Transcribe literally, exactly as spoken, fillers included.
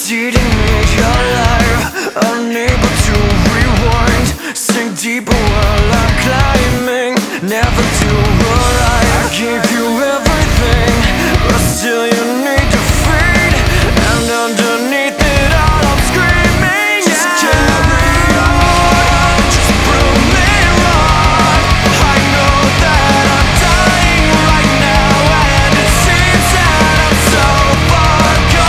didn't need your life, unable to rewind. Sink deeper while I'm climbing, never do alright. I gave you everything, but still